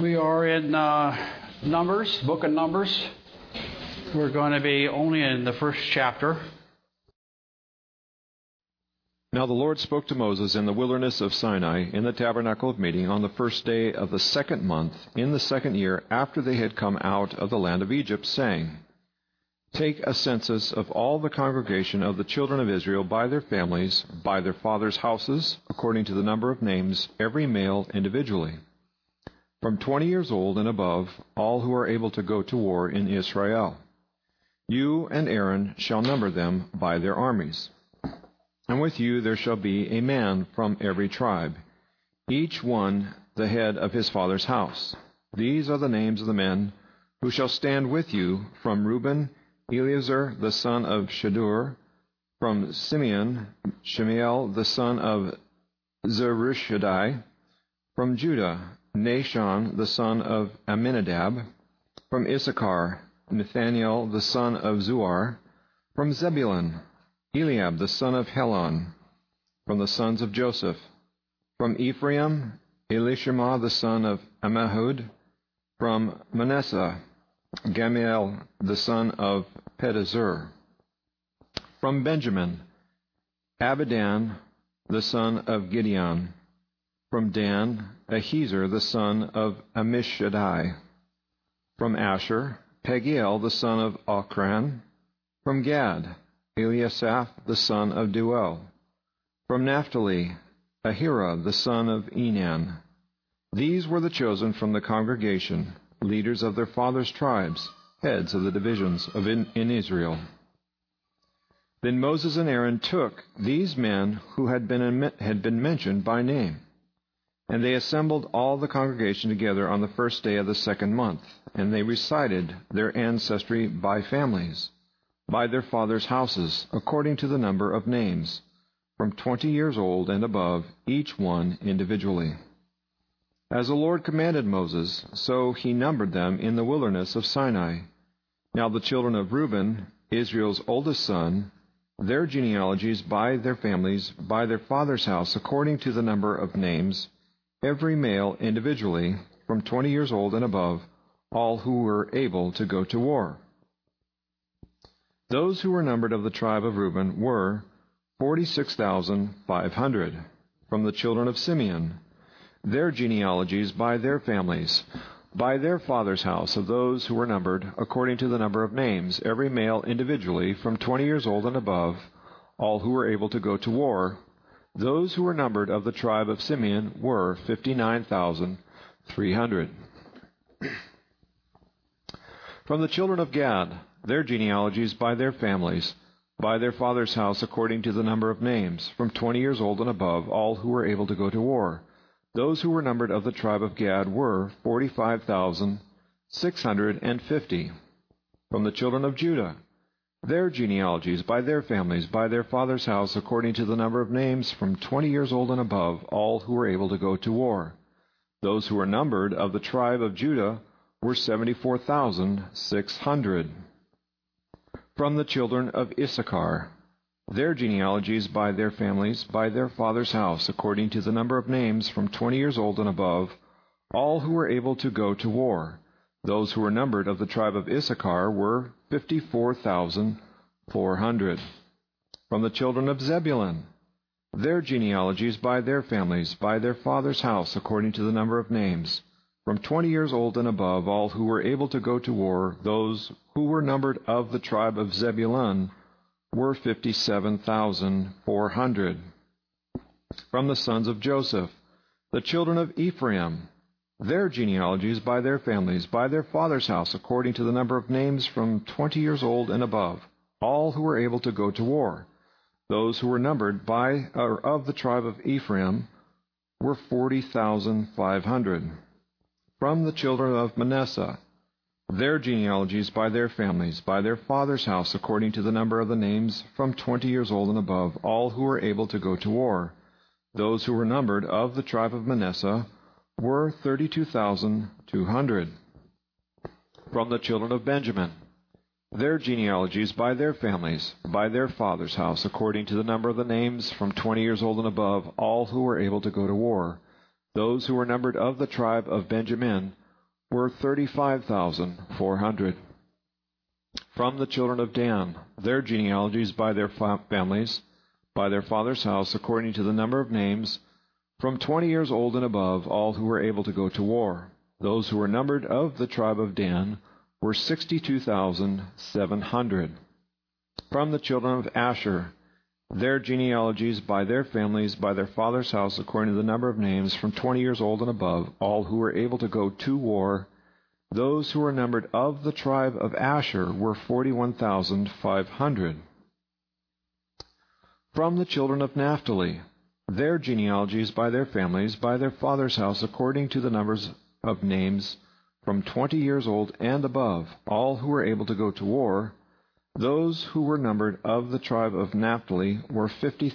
We are in Numbers, book of Numbers. We're going to be only in the first chapter. Now the Lord spoke to Moses in the wilderness of Sinai in the tabernacle of meeting on the first day of the second month in the second year after they had come out of the land of Egypt, saying, Take a census of all the congregation of the children of Israel by their families, by their fathers' houses, according to the number of names, every male individually. From 20 years old and above, all who are able to go to war in Israel. You and Aaron shall number them by their armies. And with you there shall be a man from every tribe, each one the head of his father's house. These are the names of the men who shall stand with you from Reuben, Eleazar the son of Shadur; from Simeon, Shemiel the son of Zurishaddai; from Judah, Nahshon the son of Amminadab; from Issachar, Nathaniel the son of Zuar; from Zebulun, Eliab the son of Helon; from the sons of Joseph; from Ephraim, Elishama the son of Ammihud; from Manasseh, Gamaliel the son of Pedazur; from Benjamin, Abidan the son of Gideon; from Dan, Ahiezer the son of Ammishaddai; from Asher, Pagiel the son of Ochran; from Gad, Eliasaph the son of Deuel; from Naphtali, Ahira the son of Enan. These were the chosen from the congregation, leaders of their fathers' tribes, heads of the divisions in Israel. Then Moses and Aaron took these men who had been mentioned by name, and they assembled all the congregation together on the first day of the second month, and they recited their ancestry by families, by their fathers' houses, according to the number of names, from 20 years old and above, each one individually. As the Lord commanded Moses, so he numbered them in the wilderness of Sinai. Now the children of Reuben, Israel's oldest son, their genealogies by their families, by their father's house, according to the number of names, every male individually, from 20 years old and above, all who were able to go to war. Those who were numbered of the tribe of Reuben were 46,500. From the children of Simeon, their genealogies by their families, by their father's house, of those who were numbered, according to the number of names, every male individually, from 20 years old and above, all who were able to go to war. Those who were numbered of the tribe of Simeon were 59,300. From the children of Gad, their genealogies by their families, by their father's house, according to the number of names, from 20 years old and above, all who were able to go to war. Those who were numbered of the tribe of Gad were 45,650. From the children of Judah, their genealogies by their families, by their father's house, according to the number of names, from 20 years old and above, all who were able to go to war. Those who were numbered of the tribe of Judah were 74,600. From the children of Issachar, their genealogies by their families, by their father's house, according to the number of names, from 20 years old and above, all who were able to go to war. Those who were numbered of the tribe of Issachar were 54,400. From the children of Zebulun, their genealogies by their families, by their father's house, according to the number of names, from 20 years old and above, all who were able to go to war. Those who were numbered of the tribe of Zebulun were 57,400. From the sons of Joseph, the children of Ephraim, their genealogies by their families, by their father's house, according to the number of names, from 20 years old and above, all who were able to go to war. Those who were numbered by or of the tribe of Ephraim were 40,500. From the children of Manasseh, their genealogies by their families, by their father's house, according to the number of the names, from 20 years old and above, all who were able to go to war. Those who were numbered of the tribe of Manasseh were 32,200. From the children of Benjamin, their genealogies by their families, by their father's house, according to the number of the names, from 20 years old and above, all who were able to go to war. Those who were numbered of the tribe of Benjamin were 35,400. From the children of Dan, their genealogies by their families, by their father's house, according to the number of names, from 20 years old and above, all who were able to go to war. Those who were numbered of the tribe of Dan were 62,700. From the children of Asher, their genealogies by their families, by their father's house, according to the number of names, from 20 years old and above, all who were able to go to war. Those who were numbered of the tribe of Asher were 41,500. From the children of Naphtali, their genealogies by their families, by their father's house, according to the numbers of names, from 20 years old and above, all who were able to go to war. Those who were numbered of the tribe of Naphtali were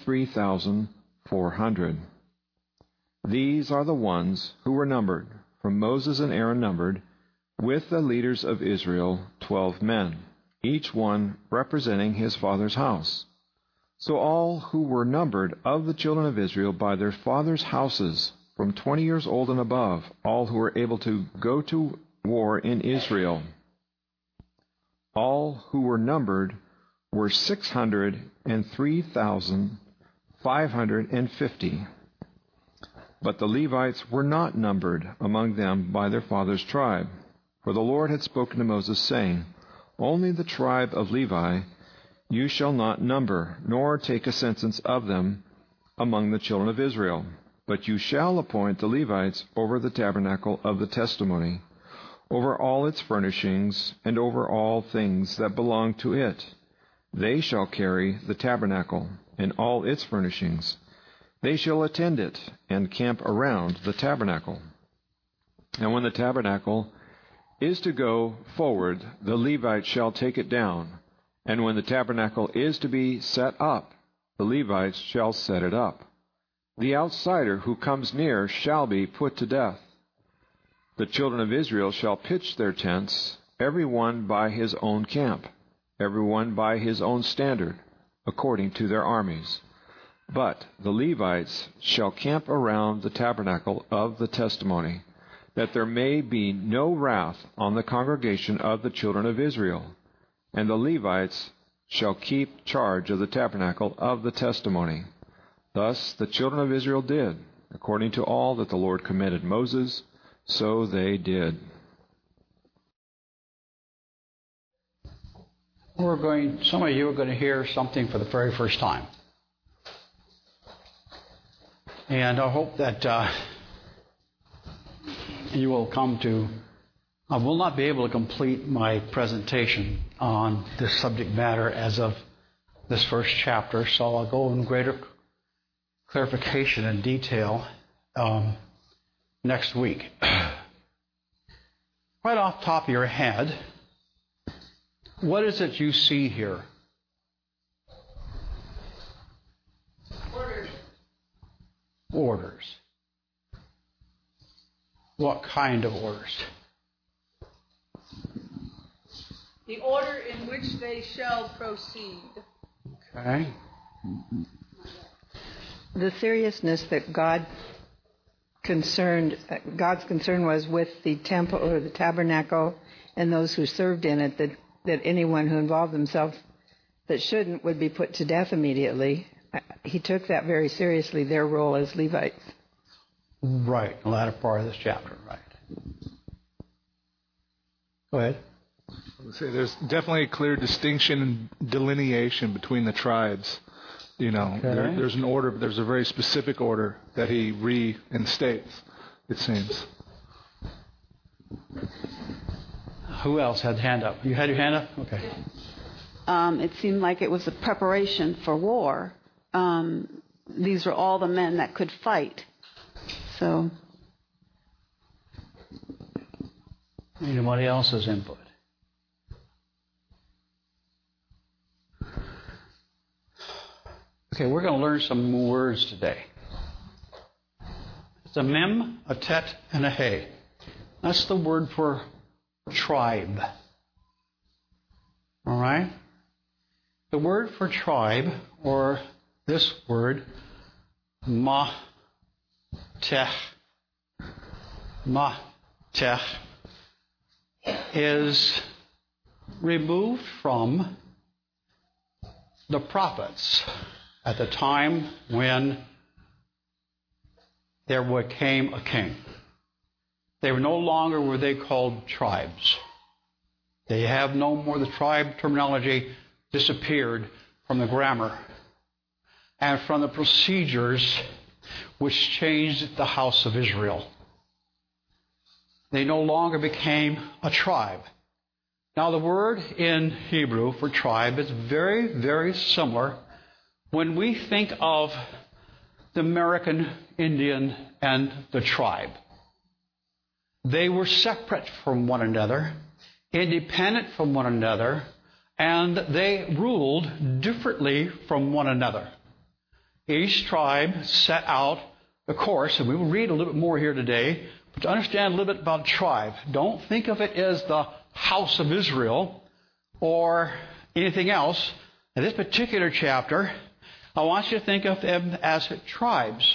53,400. These are the ones who were numbered, from Moses and Aaron numbered, with the leaders of Israel, 12 men, each one representing his father's house. So all who were numbered of the children of Israel by their fathers' houses, from 20 years old and above, all who were able to go to war in Israel, all who were numbered were 603,550. But the Levites were not numbered among them by their father's tribe. For the Lord had spoken to Moses, saying, Only the tribe of Levi you shall not number, nor take a census of them among the children of Israel. But you shall appoint the Levites over the tabernacle of the testimony, over all its furnishings, and over all things that belong to it. They shall carry the tabernacle and all its furnishings. They shall attend it and camp around the tabernacle. And when the tabernacle is to go forward, the Levites shall take it down. And when the tabernacle is to be set up, the Levites shall set it up. The outsider who comes near shall be put to death. The children of Israel shall pitch their tents, every one by his own camp, every one by his own standard, according to their armies. But the Levites shall camp around the tabernacle of the testimony, that there may be no wrath on the congregation of the children of Israel. And the Levites shall keep charge of the tabernacle of the testimony. Thus the children of Israel did, according to all that the Lord commanded Moses, so they did. Some of you are going to hear something for the very first time. And I hope that you will come to... I will not be able to complete my presentation on this subject matter as of this first chapter, so I'll go in greater clarification and detail next week. Right off the top of your head, what is it you see here? Orders. What kind of orders? The order in which they shall proceed. Okay. The seriousness that God's concern was with the temple or the tabernacle and those who served in it, that anyone who involved themselves that shouldn't would be put to death immediately. He took that very seriously, their role as Levites. Right, the latter part of this chapter, right. Go ahead. There's definitely a clear distinction and delineation between the tribes. You know, Okay. there's an order, but there's a very specific order that he reinstates, it seems. Who else had hand up? You had your hand up? Okay. It seemed like it was a preparation for war. These were all the men that could fight. So, Anybody else's input? Okay, we're going to learn some more words today. It's a mem, a tet, and a he. That's the word for tribe. All right? The word for tribe, or this word, ma-teh, is removed from the prophets at the time when there became a king. They were no longer were they called tribes. They have no more. The tribe terminology disappeared from the grammar and from the procedures which changed the house of Israel. They no longer became a tribe. Now, the word in Hebrew for tribe is very, very similar when we think of the American Indian and the tribe. They were separate from one another, independent from one another, and they ruled differently from one another. Each tribe set out the course, and we will read a little bit more here today, but to understand a little bit about tribe, don't think of it as the house of Israel or anything else. In this particular chapter, I want you to think of them as tribes.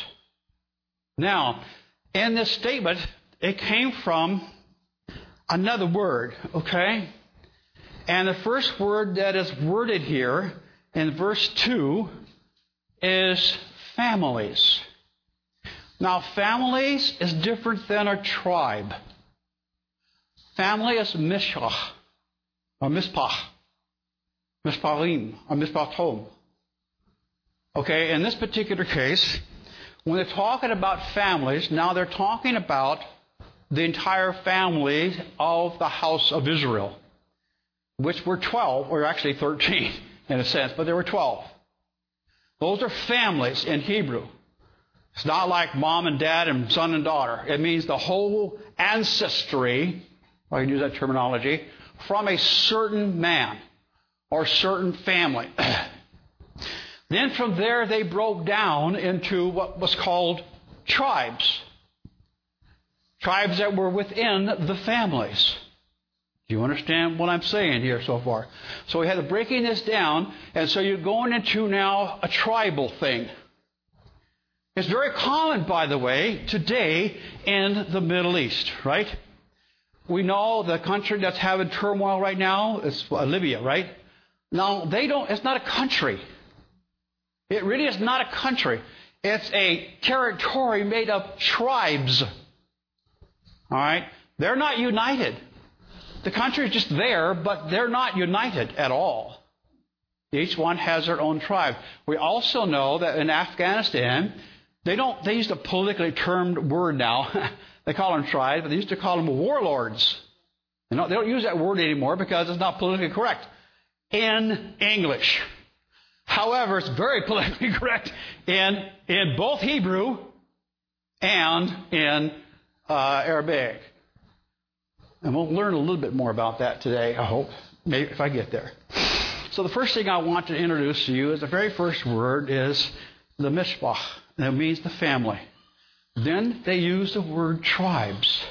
Now, in this statement, it came from another word, okay? And the first word that is worded here in verse 2 is families. Now, families is different than a tribe. Family is mishpach, or mispach, misparim, or mispatom. Okay, in this particular case, when they're talking about families, now they're talking about the entire family of the house of Israel, which were 12, or actually 13 in a sense, but there were 12. Those are families in Hebrew. It's not like mom and dad and son and daughter. It means the whole ancestry, if I can use that terminology, from a certain man or certain family. Then from there they broke down into what was called tribes. Tribes that were within the families. Do you understand what I'm saying here so far? So we had to breaking this down, and so you're going into now a tribal thing. It's very common, by the way, today in the Middle East, right? We know the country that's having turmoil right now is Libya, right? Now, it's not a country. It really is not a country. It's a territory made of tribes. All right? They're not united. The country is just there, but they're not united at all. Each one has their own tribe. We also know that in Afghanistan, they use a politically termed word now. They call them tribes, but they used to call them warlords. They don't use that word anymore because it's not politically correct in English. However, it's very politically correct in both Hebrew and in Arabic. And we'll learn a little bit more about that today, I hope, maybe if I get there. So the first thing I want to introduce to you is the very first word is the mishpach. That means the family. Then they use the word tribes.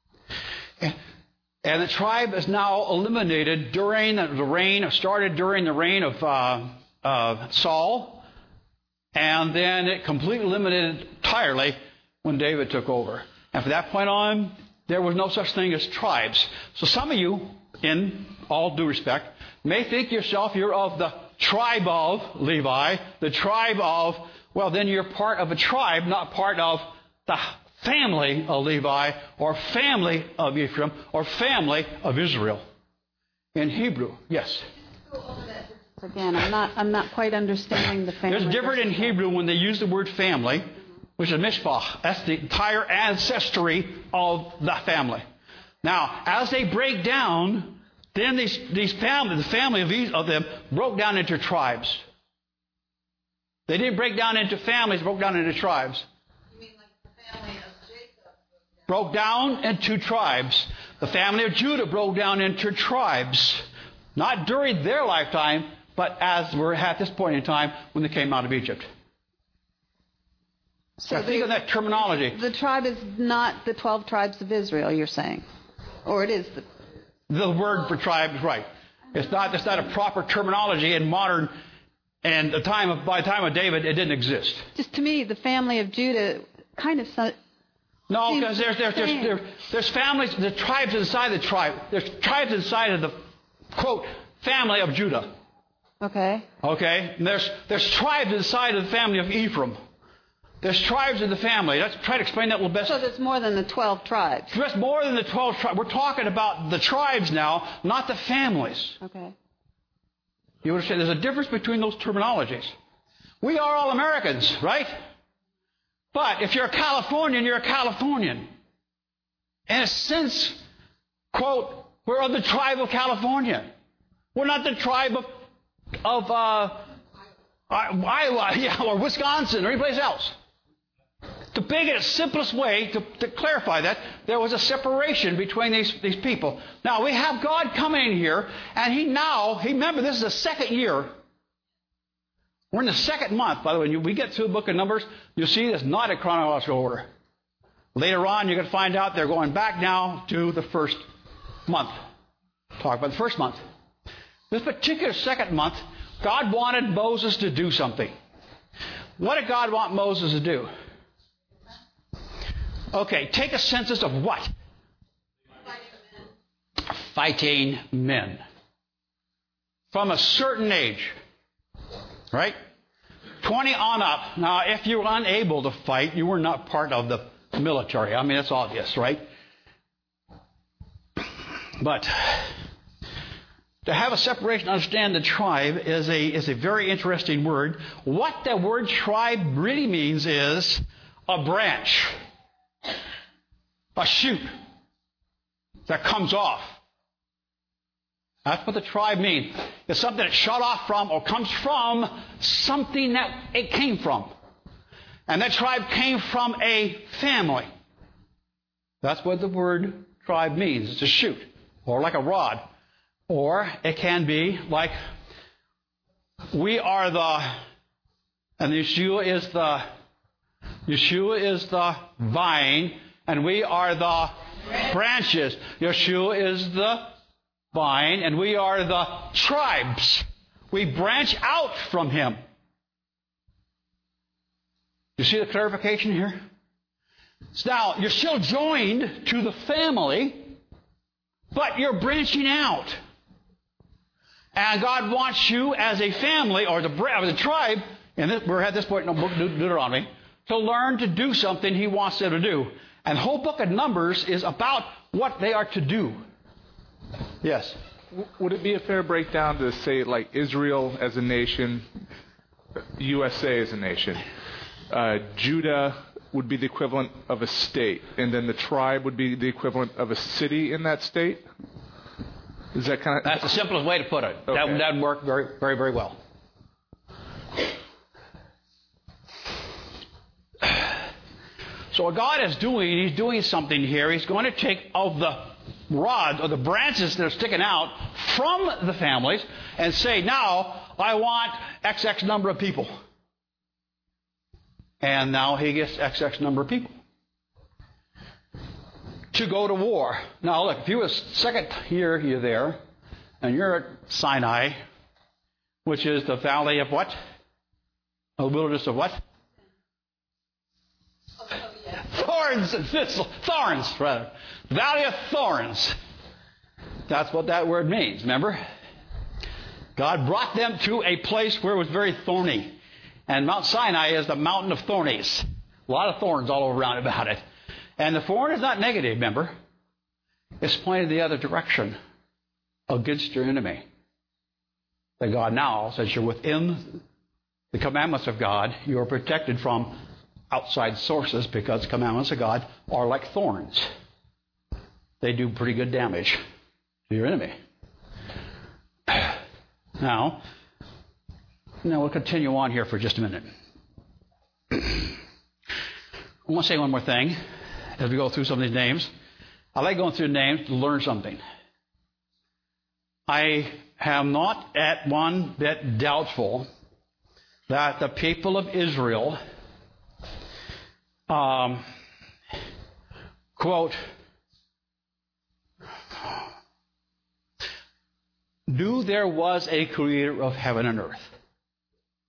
And the tribe is now eliminated started during the reign of Saul, and then it completely eliminated entirely when David took over. And from that point on, there was no such thing as tribes. So some of you, in all due respect, may think yourself you're of the tribe of Levi, the tribe of, well, then you're part of a tribe, not part of the family of Levi, or family of Ephraim, or family of Israel. In Hebrew, yes. Again, I'm not quite understanding the family. There's different in Hebrew when they use the word family, which is mishpach. That's the entire ancestry of the family. Now, as they break down, then these families, the family of them, broke down into tribes. They didn't break down into families, broke down into tribes. You mean like the family of Jacob broke down into tribes. The family of Judah broke down into tribes. Not during their lifetime, but as we're at this point in time when they came out of Egypt. So think of that terminology. The tribe is not the 12 tribes of Israel, you're saying? Or it is the word for tribe is right. It's not a proper terminology in modern, and by the time of David, it didn't exist. Just to me, the family of Judah kind of No, because there's families, the tribes inside the tribe. There's tribes inside of the, quote, family of Judah. Okay. Okay? And there's tribes inside of the family of Ephraim. There's tribes in the family. Let's try to explain that a little best. So there's more than the 12 tribes. There's more than the 12 tribes. We're talking about the tribes now, not the families. Okay. You understand? There's a difference between those terminologies. We are all Americans, right? But if you're a Californian, you're a Californian. In a sense, quote, we're of the tribe of California. We're not the tribe of Iowa, or Wisconsin, or anyplace else. The biggest, simplest way to clarify that, there was a separation between these people. Now, we have God coming in here, and remember, this is the second year. We're in the second month, by the way. When we get through the book of Numbers, you'll see it's not in chronological order. Later on, you're going to find out they're going back now to the first month. Talk about the first month. This particular second month, God wanted Moses to do something. What did God want Moses to do? Okay, take a census of what? Fighting men. From a certain age. Right? 20 on up. Now, if you were unable to fight, you were not part of the military. I mean, that's obvious, right? But to have a separation, understand the tribe is a very interesting word. What the word tribe really means is a branch, a shoot that comes off. That's what the tribe means. It's something that shot off from or comes from something that it came from. And that tribe came from a family. That's what the word tribe means. It's a shoot, or like a rod. Or it can be like, we are and Yeshua is the vine, and we are the branches. Yeshua is the vine, and we are the tribes. We branch out from Him. You see the clarification here? So now, you're still joined to the family, but you're branching out. And God wants you as a family, or the tribe, and we're at this point in the book of Deuteronomy, to learn to do something He wants them to do. And the whole book of Numbers is about what they are to do. Yes? Would it be a fair breakdown to say, like, Israel as a nation, USA as a nation, Judah would be the equivalent of a state, and then the tribe would be the equivalent of a city in that state? Is that kind of... That's the simplest way to put it. Okay. That would work very, very, very well. So what God is doing, He's doing something here. He's going to take of the rods or the branches that are sticking out from the families and say, now I want XX number of people. And now He gets XX number of people to go to war. Now look, if you were second year you're there, and you're at Sinai, which is the valley of what? The wilderness of what? Thorns and thistles. Thorns, rather. Valley of thorns. That's what that word means, remember? God brought them to a place where it was very thorny. And Mount Sinai is the mountain of thornies. A lot of thorns all around about it. And the thorn is not negative, remember? It's pointing the other direction against your enemy. That God now, since you're within the commandments of God, you are protected from outside sources, because the commandments of God are like thorns. They do pretty good damage to your enemy. Now we'll continue on here for just a minute. I want to say one more thing as we go through some of these names. I like going through names to learn something. I am not at one bit doubtful that the people of Israel, quote, knew there was a creator of heaven and earth.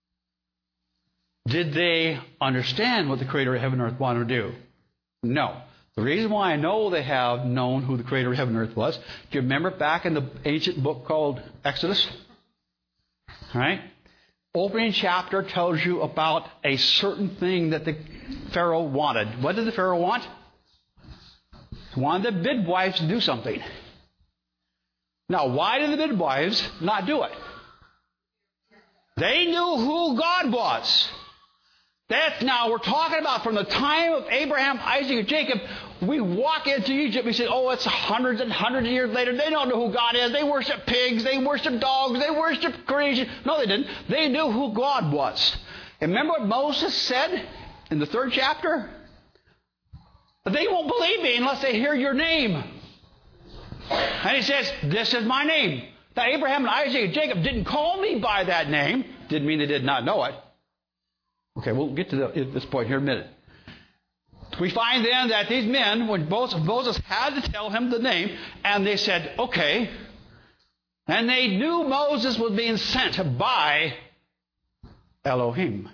Did they understand what the creator of heaven and earth wanted to do? No. The reason why I know they have known who the creator of heaven and earth was, do you remember back in the ancient book called Exodus? All right? Opening chapter tells you about a certain thing that the Pharaoh wanted. What did the Pharaoh want? He wanted the midwives to do something. Now, why did the midwives not do it? They knew who God was. Now we're talking about from the time of Abraham, Isaac, and Jacob. We walk into Egypt. We say, oh, it's hundreds and hundreds of years later. They don't know who God is. They worship pigs. They worship dogs. They worship creation. No, they didn't. They knew who God was. And remember what Moses said in the 3rd chapter? They won't believe me unless they hear your name. And he says, this is my name. Now, Abraham and Isaac and Jacob didn't call me by that name. Didn't mean they did not know it. Okay, we'll get to this point here in a minute. We find then that these men, when Moses had to tell him the name, and they said, okay. And they knew Moses was being sent by Elohim.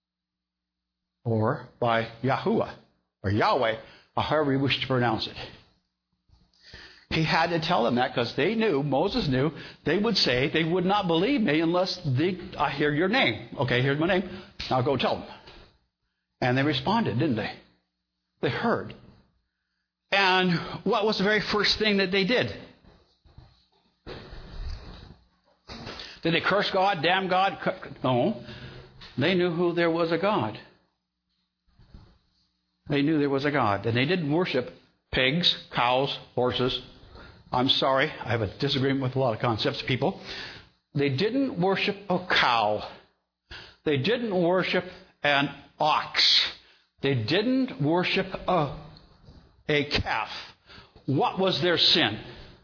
Or by Yahuwah. Or Yahweh. Or however you wish to pronounce it. He had to tell them that because they knew, Moses knew, they would say, they would not believe me unless I hear your name. Okay, here's my name. Now go tell them. And they responded, didn't they? They heard. And what was the very first thing that they did? Did they curse God, damn God? No. They knew who there was a God. They knew there was a God. And they didn't worship pigs, cows, horses. I'm sorry, I have a disagreement with a lot of concepts, people. They didn't worship a cow. They didn't worship an ox. They didn't worship a calf. What was their sin?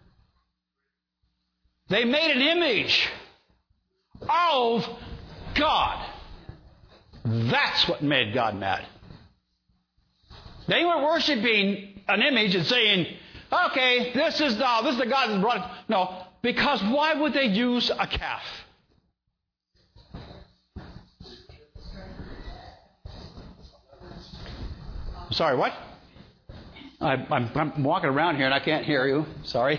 They made an image of God. That's what made God mad. They were worshiping an image and saying, okay, this is the God that brought it. No, because why would they use a calf? Sorry, what? I'm walking around here and I can't hear you. Sorry.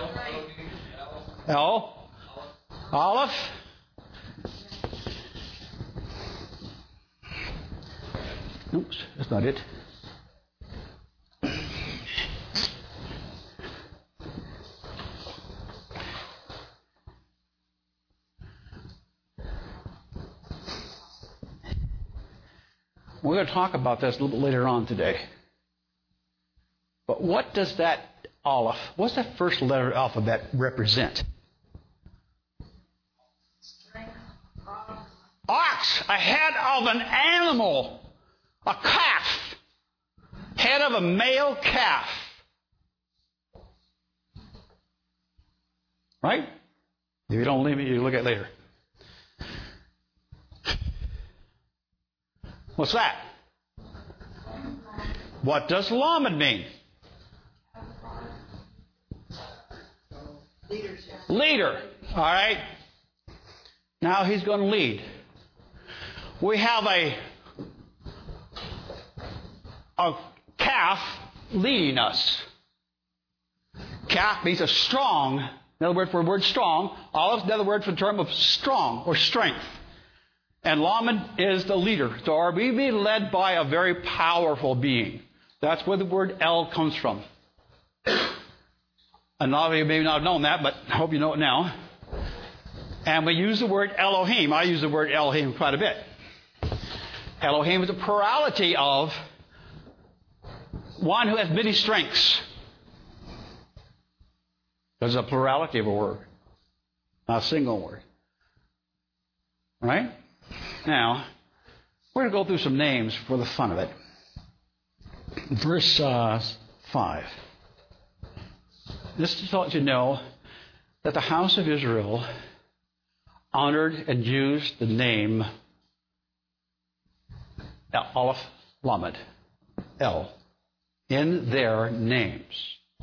L. Aleph. Oops, that's not it. We're going to talk about this a little bit later on today. But what does that Aleph, what's that first letter of the alphabet represent? Ox, a head of an animal, a calf, head of a male calf. Right? If you don't believe me, you look at it later. What's that? What does Lamed mean? Leader. All right. Now he's going to lead. We have a calf leading us. Calf means a strong. Another word for the word strong. Olive, another word for the term of strong or strength. And Lamed is the leader. So are we being led by a very powerful being? That's where the word El comes from. And a lot of you may not have known that, but I hope you know it now. And we use the word Elohim. I use the word Elohim quite a bit. Elohim is a plurality of one who has many strengths. There's a plurality of a word, not a single word. Right? Now, we're going to go through some names for the fun of it. Verse 5. This is to let you know that the house of Israel honored and used the name Aleph Lamed, El, in their names.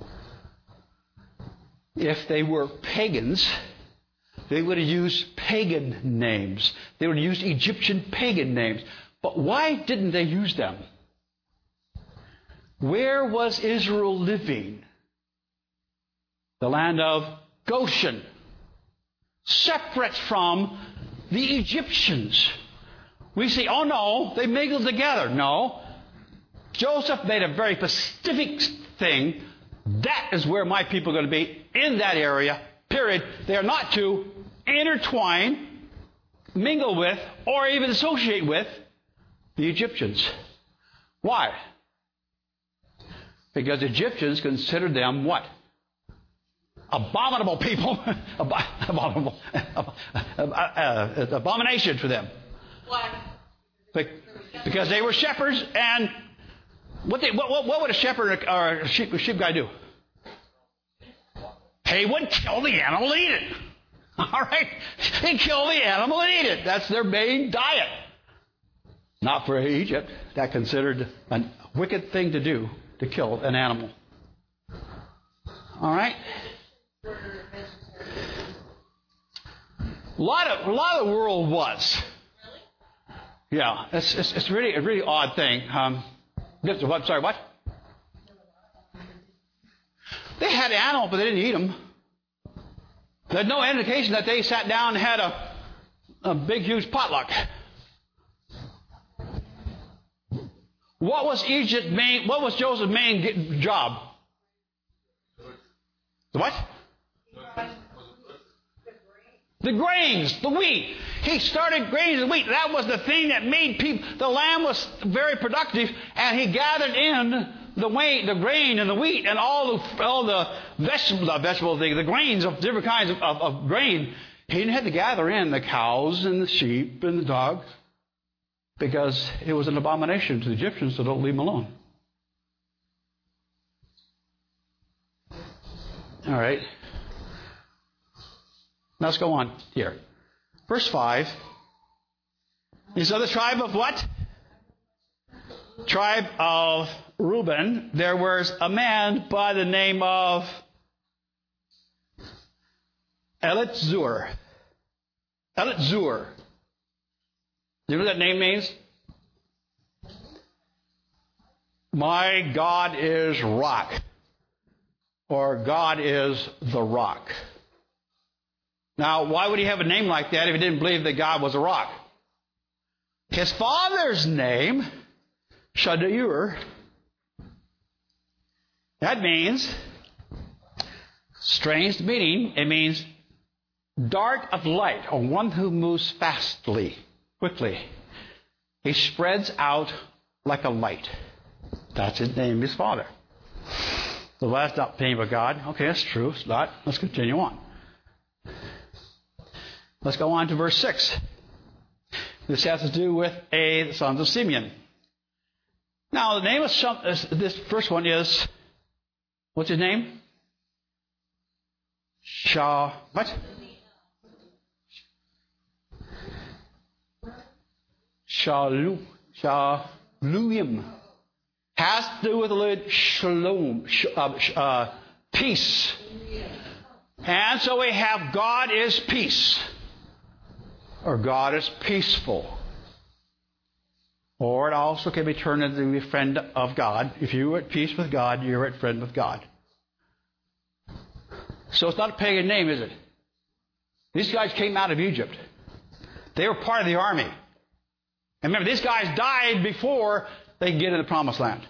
If they were pagans, they would have used pagan names. They would have used Egyptian pagan names. But why didn't they use them? Where was Israel living? The land of Goshen. Separate from the Egyptians. We say, oh no, they mingled together. No. Joseph made a very specific thing. That is where my people are going to be, in that area, period. They are not to intertwine, mingle with, or even associate with the Egyptians. Why? Because Egyptians considered them what? Abominable people. Abominable. Abomination for them. Why? Because they were shepherds, and what would a shepherd or a sheep guy do? They would kill the animal and eat it. All right? They kill the animal and eat it. That's their main diet. Not for Egypt. That considered a wicked thing to do, to kill an animal. All right? A lot of the world was. Yeah, it's really a really odd thing. Sorry, what? They had animals, but they didn't eat them. There's no indication that they sat down and had a big, huge potluck. What was Joseph's main job? The what? The grains, the wheat. He started grains and wheat. That was the thing that made people. The land was very productive, and he gathered in the grain and the wheat and all the vegetables, the grains of different kinds of grain. He didn't have to gather in the cows and the sheep and the dogs, because it was an abomination to the Egyptians, so don't leave them alone. All right. Let's go on here. Verse 5. And so the tribe of what? Tribe of Reuben. There was a man by the name of Elitzur. Elitzur. You know what that name means? My God is rock. Or God is the rock. Now, why would he have a name like that if he didn't believe that God was a rock? His father's name, Shadeur, that means, strange meaning, it means dart of light, or one who moves fastly, quickly. He spreads out like a light. That's his name, his father. So that's not the name of God. Okay, that's true. It's not. Let's continue on. Let's go on to verse 6. This has to do with the sons of Simeon. Now, the name of this first one is, what's his name? What? Shalom. Has to do with the word shalom, peace. And so we have God is peace. Or God is peaceful. Or it also can be turned into a friend of God. If you are at peace with God, you're at friend with God. So it's not a pagan name, is it? These guys came out of Egypt. They were part of the army. And remember, these guys died before they could get into the promised land.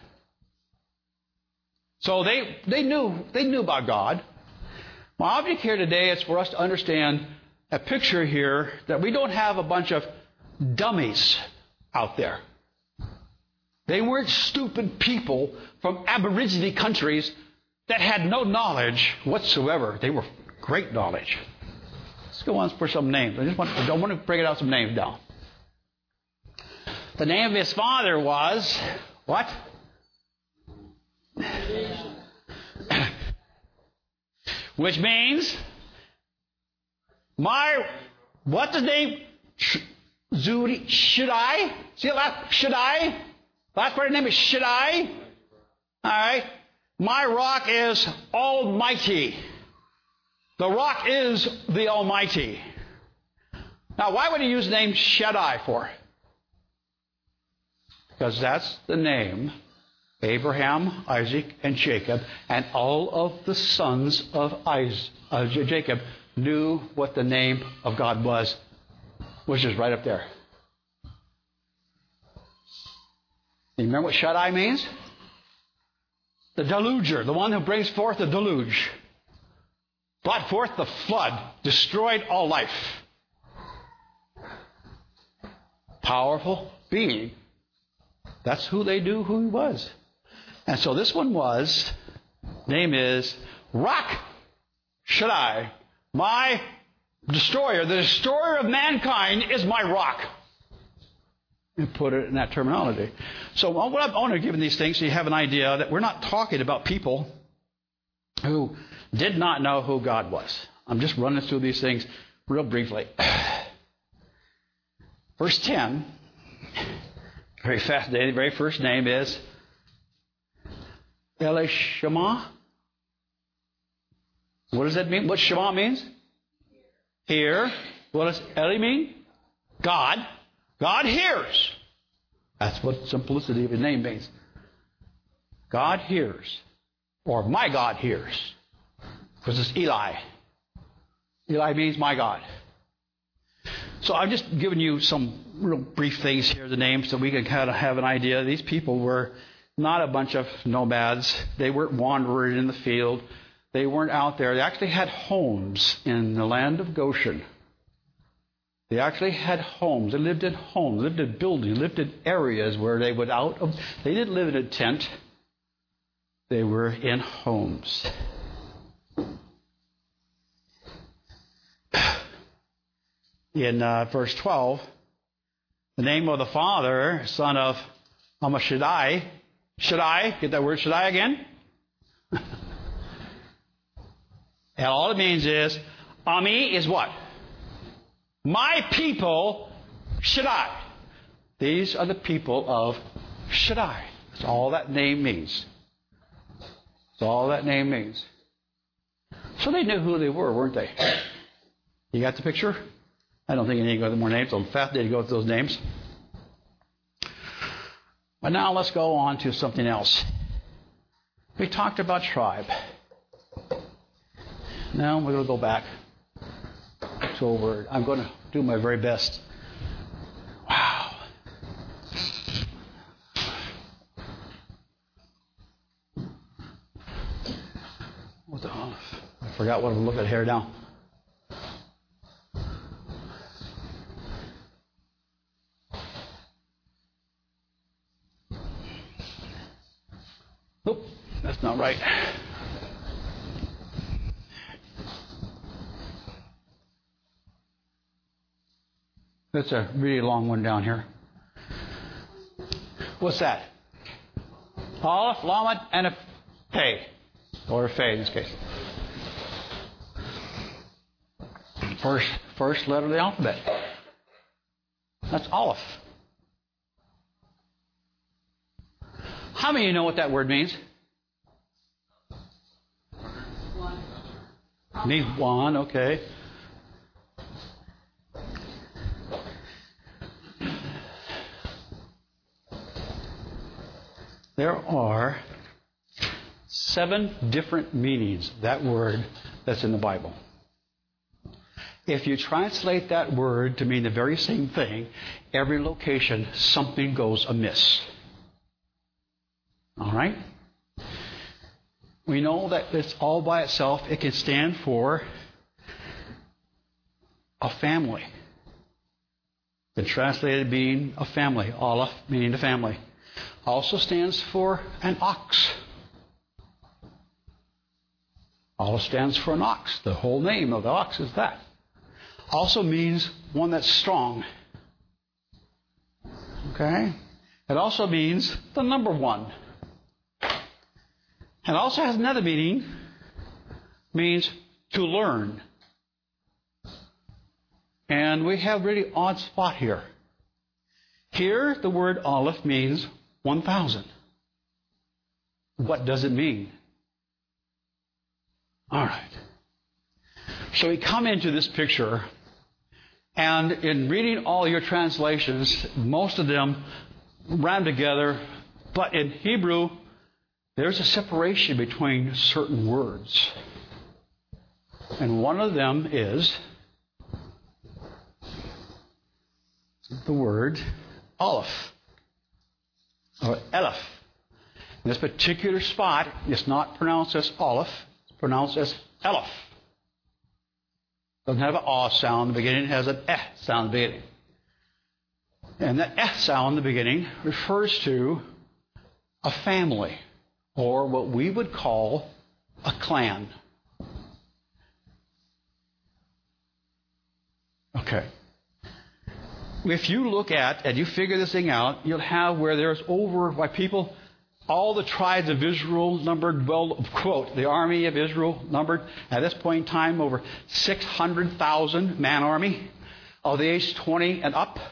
So they knew about God. My object here today is for us to understand a picture here that we don't have a bunch of dummies out there. They weren't stupid people from Aborigine countries that had no knowledge whatsoever. They were great knowledge. Let's go on for some names. I don't want to break it out some names down. The name of his father was what? Which means what's his name? Shaddai? See it last? Shaddai? Last part of the name is Shaddai. All right. My rock is Almighty. The rock is the Almighty. Now, why would he use the name Shaddai for? Because that's the name Abraham, Isaac, and Jacob, and all of the sons of Jacob knew what the name of God was, which is right up there. You remember what Shaddai means? The deluger, the one who brings forth the deluge. Brought forth the flood, destroyed all life. Powerful being. That's who they knew who he was. And so this one was, name is Rock Shaddai. My destroyer, the destroyer of mankind is my rock. And put it in that terminology. So what I want to give in these things so you have an idea that we're not talking about people who did not know who God was. I'm just running through these things real briefly. Verse 10, very fascinating. The very first name is Elishama. What does that mean? What Shema means? Hear. What does Eli mean? God. God hears. That's what simplicity of his name means. God hears. Or my God hears. Because it's Eli. Eli means my God. So I'm just giving you some real brief things here, the names, so we can kind of have an idea. These people were not a bunch of nomads. They weren't wandering in the field. They weren't out there. They actually had homes in the land of Goshen. They actually had homes. They lived in homes, lived in buildings, lived in areas where they would they didn't live in a tent. They were in homes. In verse 12, the name of the father, son of Ammishaddai. Shaddai, get that word Shaddai again? And all it means is, Ami is what? My people, Shaddai. These are the people of Shaddai. That's all that name means. That's all that name means. So they knew who they were, weren't they? You got the picture? I don't think I need to go through more names. I'm fascinated to go through those names. But now let's go on to something else. We talked about tribe. Now we're going to go back to a word. I'm going to do my very best. Wow. What the hell? I forgot what I'm looking at here now. Nope, that's not right. That's a really long one down here. What's that? Aleph, Lamed, and a Pei. Or a Pei in this case. First letter of the alphabet. That's Aleph. How many of you know what that word means? One. Means one, okay. There are 7 different meanings of that word that's in the Bible. If you translate that word to mean the very same thing, every location, something goes amiss. All right? We know that it's all by itself. It can stand for a family. It's translated being a family. Aleph meaning the family. Also stands for an ox. Aleph stands for an ox. The whole name of the ox is that. Also means one that's strong. Okay? It also means the number one. It also has another meaning. Means to learn. And we have a really odd spot here. Here, the word Aleph means 1,000. What does it mean? All right. So we come into this picture, and in reading all your translations, most of them ran together, but in Hebrew, there's a separation between certain words. And one of them is the word Aleph, or Aleph. In this particular spot, it's not pronounced as Aleph, it's pronounced as Aleph. Doesn't have an ah sound in the beginning, it has an eh sound in the beginning. And the eh sound in the beginning refers to a family, or what we would call a clan. Okay. If you look at, and you figure this thing out, you'll have where there's over, by people, all the tribes of Israel numbered, well, quote, the army of Israel numbered at this point in time over 600,000 man army of the age 20 and up.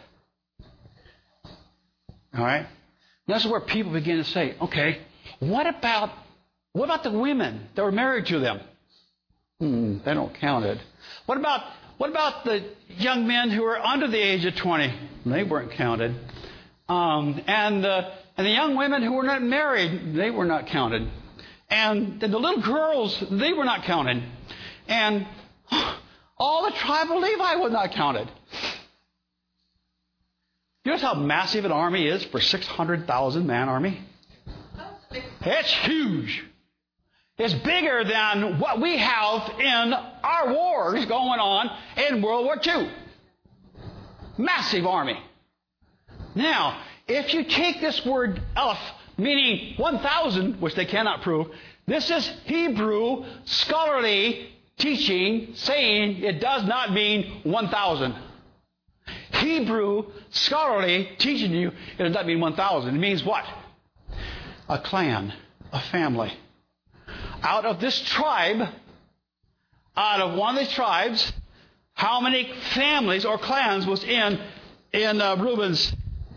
All right? And this is where people begin to say, okay, what about the women that were married to them? They don't count it. What about the young men who were under the age of 20? They weren't counted. And the young women who were not married, they were not counted. And the little girls, they were not counted. And all the tribe of Levi was not counted. You know how massive an army is for 600,000 man army? It's huge. It's bigger than what we have in our wars going on in World War II. Massive army. Now, if you take this word Aleph, meaning 1,000, which they cannot prove, this is Hebrew scholarly teaching saying it does not mean 1,000. Hebrew scholarly teaching you it does not mean 1,000. It means what? A clan, a family. Out of this tribe, out of one of these tribes, how many families or clans was in Reuben's,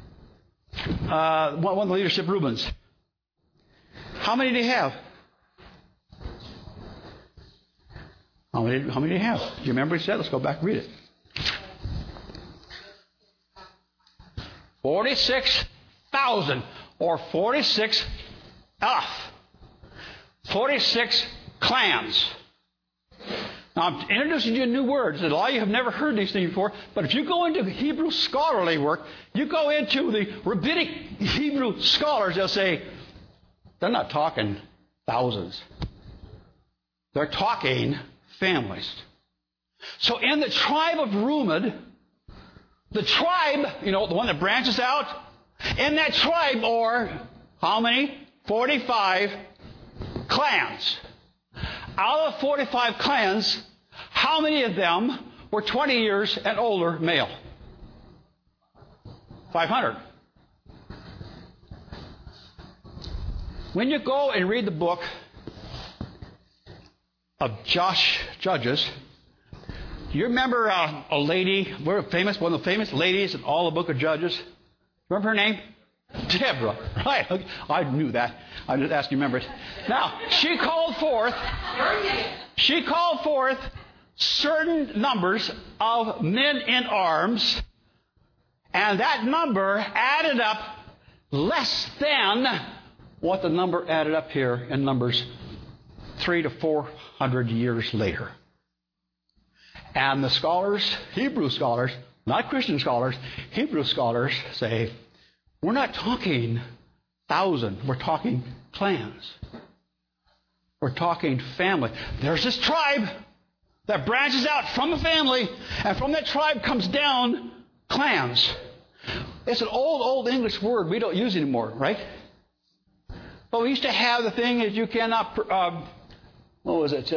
one of the leadership Reubens? How many did he have? How many did he have? Do you remember what he said? Let's go back and read it. 46,000 or 46 Aleph. 46 clans. Now, I'm introducing you to new words that a lot of you have never heard these things before, but if you go into Hebrew scholarly work, you go into the rabbinic Hebrew scholars, they'll say, they're not talking thousands. They're talking families. So in the tribe of Reuben, the tribe, the one that branches out, in that tribe are how many? 45 clans. Out of 45 clans, how many of them were 20 years and older male? 500. When you go and read the book of Judges, you remember a lady, one of the famous ladies in all the book of Judges? Remember her name? Deborah. Right. Okay. I knew that. I just asked you to remember it. Now, she called forth certain numbers of men in arms, and that number added up less than what the number added up here in Numbers 300 to 400 years later. And the scholars, Hebrew scholars, not Christian scholars, Hebrew scholars say, we're not talking 1,000. We're talking clans. We're talking family. There's this tribe that branches out from a family, and from that tribe comes down clans. It's an old English word we don't use anymore, right? But we used to have the thing that you cannot, what was it?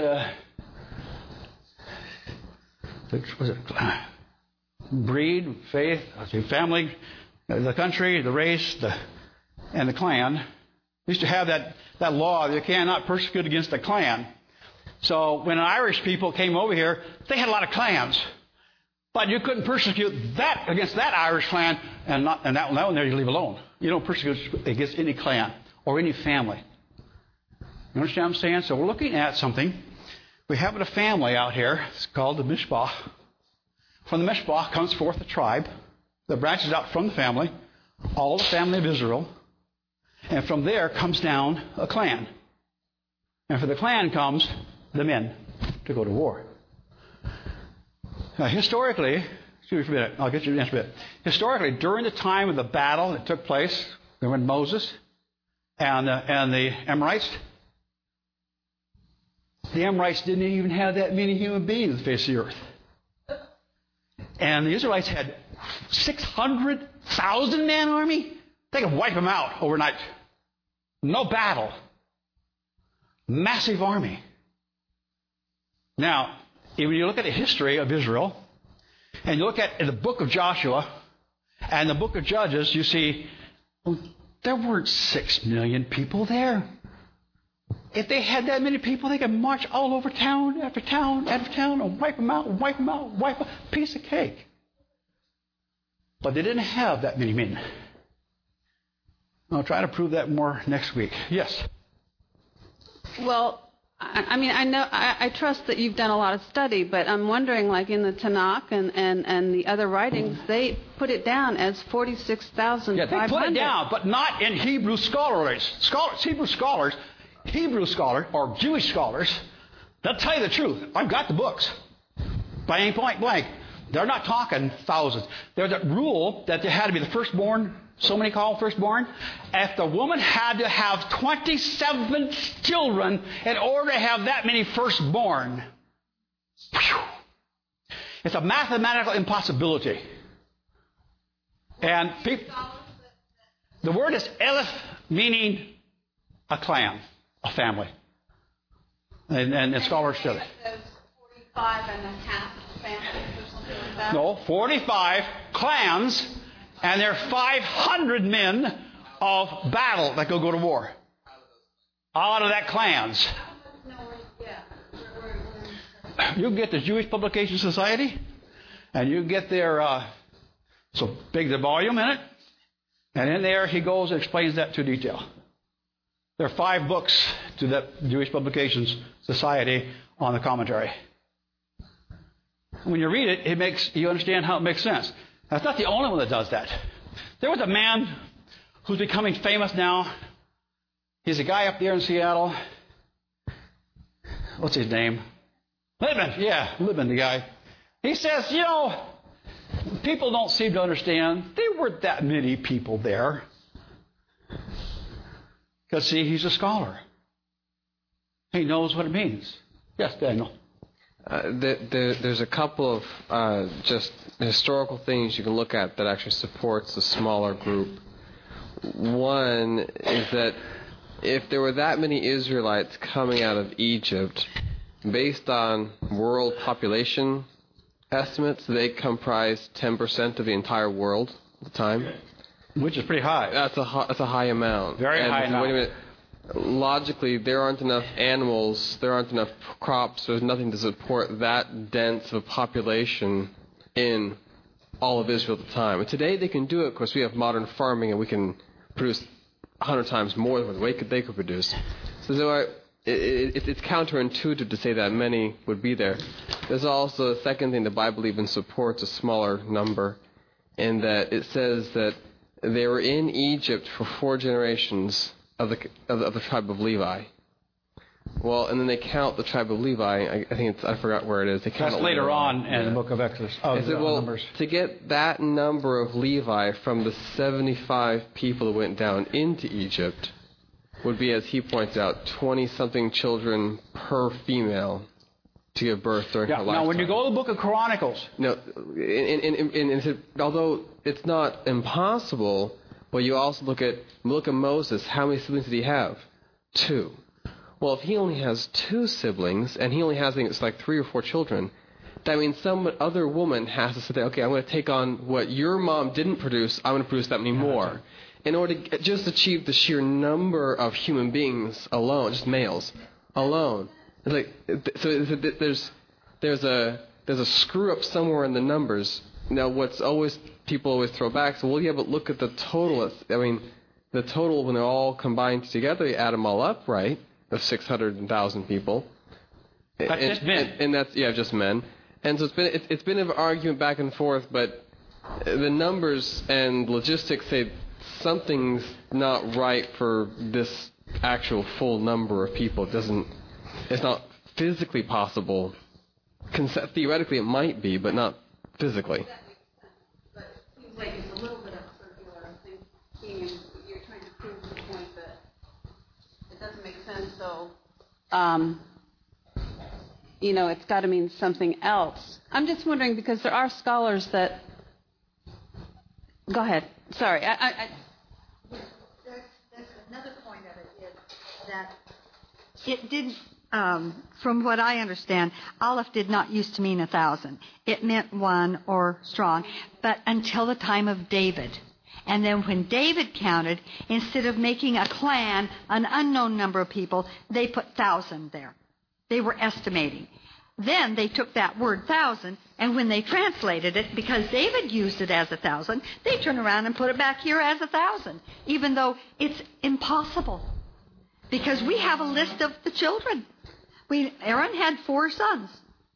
Breed, faith, family, the country, the race, and the clan. We used to have that law that you cannot persecute against the clan. So when Irish people came over here, they had a lot of clans. But you couldn't persecute that against that Irish clan, and that one there you leave alone. You don't persecute against any clan or any family. You understand what I'm saying? So we're looking at something. We have a family out here. It's called the Mishpah. From the Mishpah comes forth a tribe that branches out from the family, all the family of Israel. And from there comes down a clan. And from the clan comes the men to go to war. Now, historically, excuse me for a minute, I'll get you the answer in a bit. Historically, during the time of the battle that took place, when Moses and the Amorites didn't even have that many human beings on the face of the earth. And the Israelites had 600,000 man army. They could wipe them out overnight. No battle. Massive army. Now, when you look at the history of Israel, and you look at the book of Joshua and the book of Judges, you see there weren't 6 million people there. If they had that many people, they could march all over town after town after town and wipe them out, wipe them out, wipe them out. Piece of cake. But they didn't have that many men. I'll try to prove that more next week. Yes? Well, I mean, I trust that you've done a lot of study, but I'm wondering, like in the Tanakh and the other writings, they put it down as 46,500. Yeah, they put it down, but not in Hebrew scholars. Hebrew scholars, or Jewish scholars, they'll tell you the truth. I've got the books. Point blank. They're not talking thousands. There's a rule that they had to be the firstborn. So many call firstborn. If the woman had to have 27 children in order to have that many firstborn, it's a mathematical impossibility. And the word is elef, meaning a clan, a family. And scholars said it. 45 and a half families or something like that? No, 45 clans. And there are 500 men of battle that go to war. Out of that clans. You get the Jewish Publication Society, and you get their, so big the volume in it, and in there he goes and explains that to detail. There are 5 books to that Jewish Publications Society on the commentary. When you read it, you understand how it makes sense. That's not the only one that does that. There was a man who's becoming famous now. He's a guy up there in Seattle. What's his name? Libman. Yeah, Libman, the guy. He says, people don't seem to understand. There weren't that many people there. Because, see, he's a scholar. He knows what it means. Yes, Daniel. There's a couple of just historical things you can look at that actually supports the smaller group. One is that if there were that many Israelites coming out of Egypt, based on world population estimates, they comprised 10% of the entire world at the time. Which is pretty high. That's a high amount. Very high amount. Wait a minute. Logically, there aren't enough animals, there aren't enough crops, there's nothing to support that dense of a population in all of Israel at the time. And today they can do it because we have modern farming and we can produce 100 times more than what they could produce. So it's counterintuitive to say that many would be there. There's also a second thing the Bible even supports a smaller number, in that it says that they were in Egypt for 4 generations of the tribe of Levi. Well, and then they count the tribe of Levi. I forgot where it is. They count That's later on in the book of Exodus. Numbers. To get that number of Levi from the 75 people that went down into Egypt would be, as he points out, 20-something children per female to give birth during her lifetime. Now, when you go to the book of Chronicles... No, although it's not impossible... Well, you also look at Moses. How many siblings did he have? 2. Well, if he only has 2 siblings, and he only has, I think it's like 3 or 4 children, that means some other woman has to say, okay, I'm going to take on what your mom didn't produce. I'm going to produce that many more. In order to just achieve the sheer number of human beings alone, just males alone. It's like, so there's a screw up somewhere in the numbers. Now, people always throw back, so, well, yeah, but look at the total. I mean, the total, when they're all combined together, you add them all up, right, of 600,000 people. That's just men. And that's, just men. And so it's been an argument back and forth, but the numbers and logistics say something's not right for this actual full number of people. It's not physically possible. Theoretically, it might be, but not physically. But it seems like it's a little bit of circular thinking, and you're trying to prove the point that it doesn't make sense. So, it's got to mean something else. I'm just wondering because there are scholars that. Go ahead. Sorry. There's another point of it is that it didn't. From what I understand, Aleph did not used to mean 1,000. It meant one or strong, but until the time of David. And then when David counted, instead of making a clan, an unknown number of people, they put 1,000 there. They were estimating. Then they took that word 1,000, and when they translated it, because David used it as 1,000, they turn around and put it back here as 1,000, even though it's impossible. Because we have a list of the children. Aaron had 4 sons.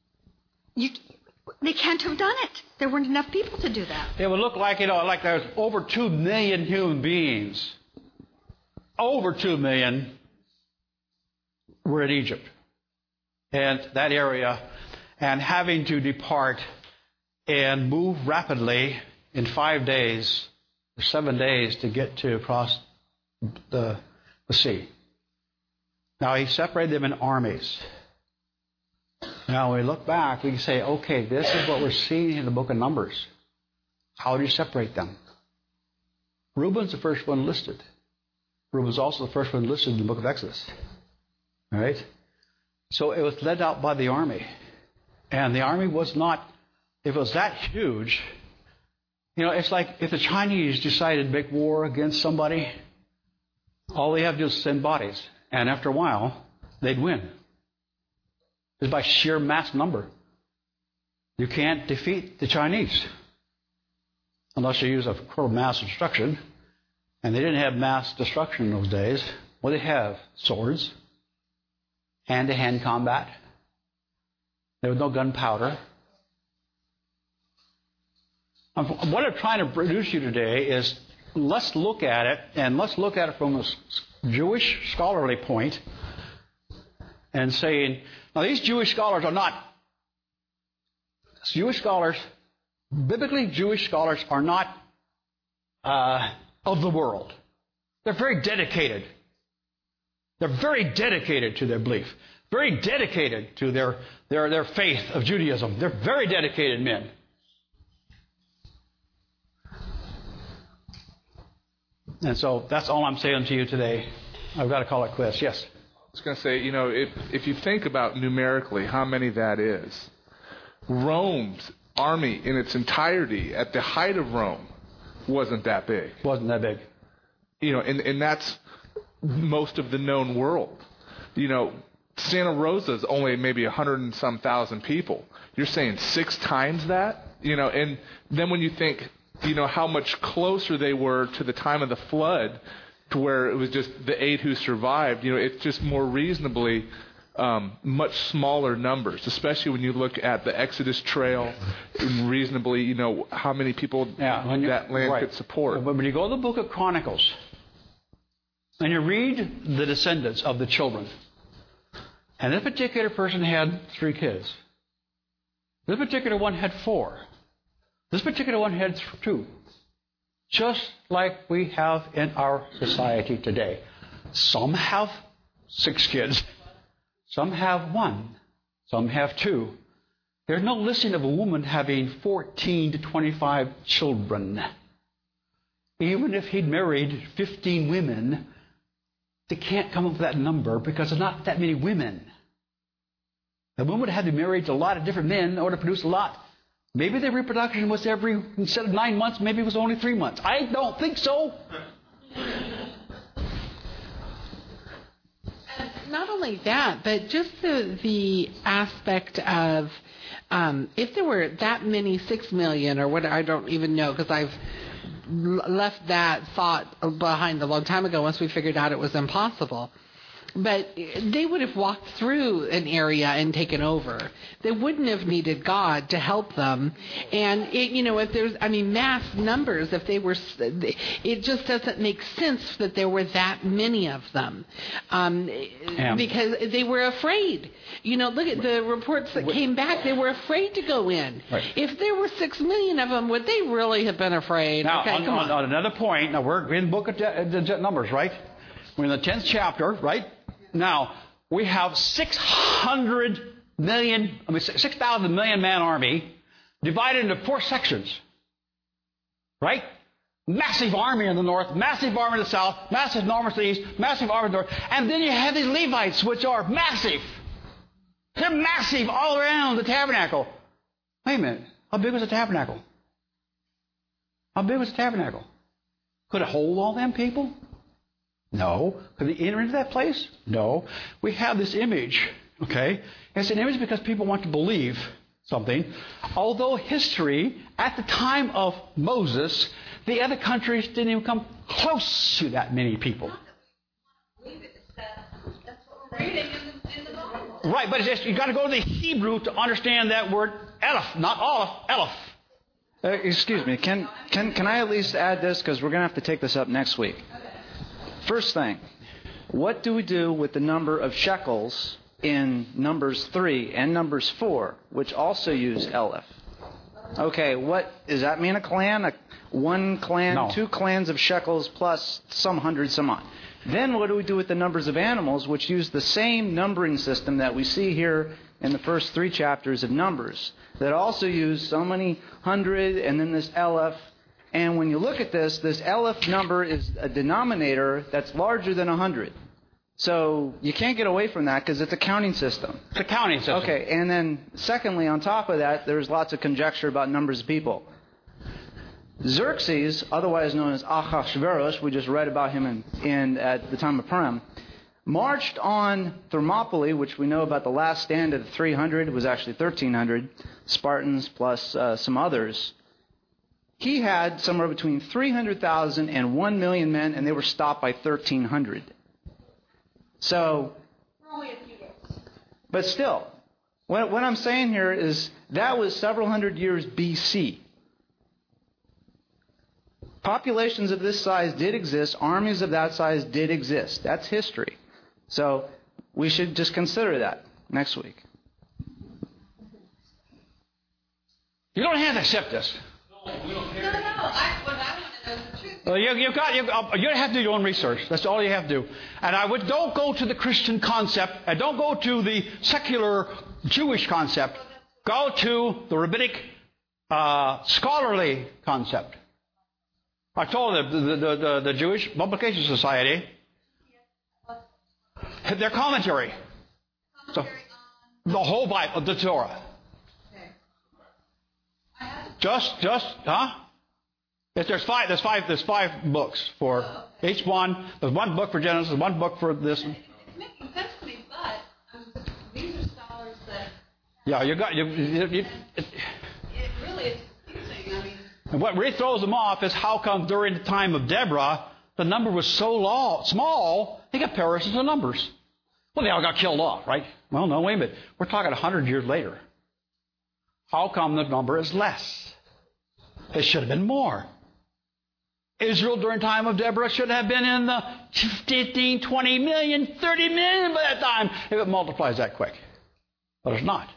They can't have done it. There weren't enough people to do that. It would look like, like there's over 2 million human beings. Over 2 million were in Egypt and that area, and having to depart and move rapidly in 5 days or 7 days to get to across the sea. Now, he separated them in armies. Now, when we look back, we can say, okay, this is what we're seeing in the book of Numbers. How do you separate them? Reuben's the first one listed. Reuben's also the first one listed in the book of Exodus. All right? So it was led out by the army. And the army was not, if it was that huge, it's like if the Chinese decided to make war against somebody, all they have to do is send bodies. And after a while, they'd win. It's by sheer mass number. You can't defeat the Chinese unless you use a mass destruction. And they didn't have mass destruction in those days. Well, they have swords, hand-to-hand combat. There was no gunpowder. What I'm trying to produce you today is let's look at it, and let's look at it from a Jewish scholarly point and saying, now these Jewish scholars are not, biblically Jewish scholars are not of the world. They're very dedicated. They're very dedicated to their belief, very dedicated to their faith of Judaism. They're very dedicated men. And so that's all I'm saying to you today. I've got to call it quits. Yes? I was going to say, if you think about numerically how many that is, Rome's army in its entirety at the height of Rome wasn't that big. Wasn't that big. And that's most of the known world. Santa Rosa's only maybe 100 and some thousand people. You're saying 6 times that? And then when you think, how much closer they were to the time of the flood, to where it was just the 8 who survived, it's just more reasonably much smaller numbers, especially when you look at the Exodus Trail and reasonably, how many people that land could support. But when you go to the book of Chronicles and you read the descendants of the children, and this particular person had 3 kids. This particular one had 4. This particular one had 2. Just like we have in our society today. Some have 6 kids. Some have 1. Some have 2. There's no listing of a woman having 14 to 25 children. Even if he'd married 15 women, they can't come up with that number because there's not that many women. A woman would have to be married to a lot of different men in order to produce a lot. Maybe the reproduction was instead of 9 months, maybe it was only 3 months. I don't think so. Not only that, but just the aspect of if there were that many 6 million or what, I don't even know, because I've left that thought behind a long time ago once we figured out it was impossible. But they would have walked through an area and taken over. They wouldn't have needed God to help them. And, if there's, mass numbers, if they were, it just doesn't make sense that there were that many of them. Because they were afraid. Look at the reports that came back. They were afraid to go in. Right. If there were 6 million of them, would they really have been afraid? Now, okay, come on. On another point, now we're in the book of Numbers, right? We're in the 10th chapter, right? Now, we have 6,000 million man army divided into 4 sections. Right? Massive army in the north, massive army in the south, massive army in the east, massive army in the north. And then you have these Levites, which are massive. They're massive all around the tabernacle. Wait a minute. How big was the tabernacle? How big was the tabernacle? Could it hold all them people? No. Could they enter into that place? No. We have this image, okay? It's an image because people want to believe something. Although history, at the time of Moses, the other countries didn't even come close to that many people. That's what we're reading in the Bible. Right, but it's just, you've got to go to the Hebrew to understand that word Aleph, not Aleph, Aleph. Excuse me. Can I at least add this? Because we're going to have to take this up next week. First thing, what do we do with the number of shekels in Numbers 3 and Numbers 4, which also use Aleph? Okay, what does that mean? A clan? One clan? No. 2 clans of shekels plus some hundred some odd. Then what do we do with the numbers of animals, which use the same numbering system that we see here in the first 3 chapters of Numbers, that also use so many hundred and then this Aleph? And when you look at this Aleph number is a denominator that's larger than 100. So you can't get away from that because it's a counting system. It's a counting system. Okay, and then secondly, on top of that, there's lots of conjecture about numbers of people. Xerxes, otherwise known as Ahasuerus, we just read about him at the time of Purim, marched on Thermopylae, which we know about the last stand of 300, it was actually 1,300, Spartans plus some others. He had somewhere between 300,000 and 1 million men, and they were stopped by 1,300. So, but still, what I'm saying here is that was several hundred years BC. Populations of this size did exist. Armies of that size did exist. That's history. So we should just consider that next week. You don't have to accept this. What I want to know is the truth. Well, you have to do your own research. That's all you have to do. And don't go to the Christian concept, and don't go to the secular Jewish concept. Go to the rabbinic scholarly concept. I told the Jewish Publication Society, their commentary. So, the whole Bible, the Torah. There's five books for each one. There's one book for Genesis, one book for this. It's making sense to me, but these are scholars that. Yeah, it really is confusing. And what really throws them off is how come during the time of Deborah the number was so small they got parishes of numbers. Well, they all got killed off, right? Well, no, wait a minute. We're talking 100 years later. How come the number is less? It should have been more. Israel during the time of Deborah should have been in the 15, 20 million, 30 million by that time if it multiplies that quick. But it's not.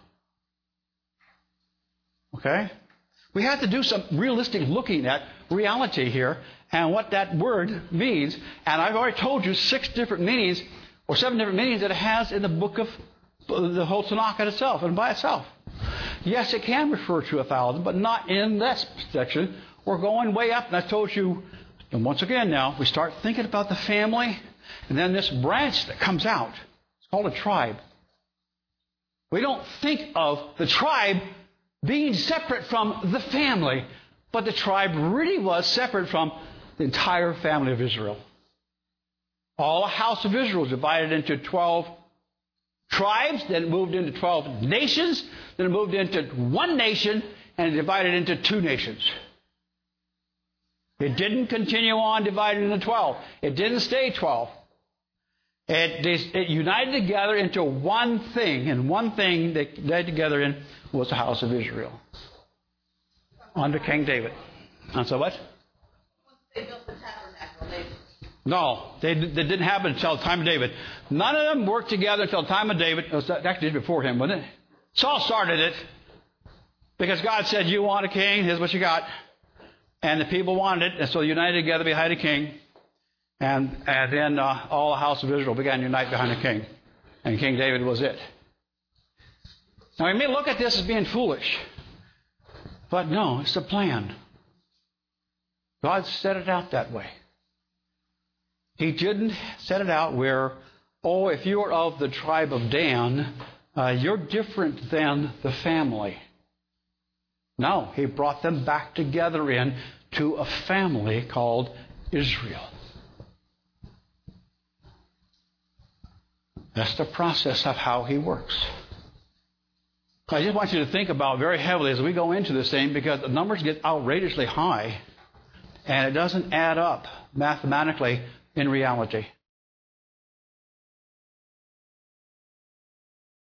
Okay? We have to do some realistic looking at reality here and what that word means. And I've already told you 6 different meanings or 7 different meanings that it has in the book of the whole Tanakh itself and by itself. Yes, it can refer to 1,000, but not in this section. We're going way up, and I told you, and once again now, we start thinking about the family, and then this branch that comes out, it's called a tribe. We don't think of the tribe being separate from the family, but the tribe really was separate from the entire family of Israel. All the house of Israel was divided into 12 tribes, then it moved into 12 nations, then it moved into one nation, and it divided into 2 nations. It didn't continue on divided into 12. It didn't stay 12. It united together into one thing, and one thing they united together in was the house of Israel under King David. And so what? They built the tabernacle. No, they didn't happen until the time of David. None of them worked together until the time of David. It was actually before him, wasn't it? Saul started it because God said, "You want a king? Here's what you got." And the people wanted it, and so they united together behind a king. And then all the house of Israel began to unite behind the king. And King David was it. Now, we may look at this as being foolish. But no, it's a plan. God set it out that way. He didn't set it out where, oh, if you are of the tribe of Dan, you're different than the family. No, He brought them back together into a family called Israel. That's the process of how He works. I just want you to think about very heavily as we go into this thing, because the numbers get outrageously high and it doesn't add up mathematically in reality.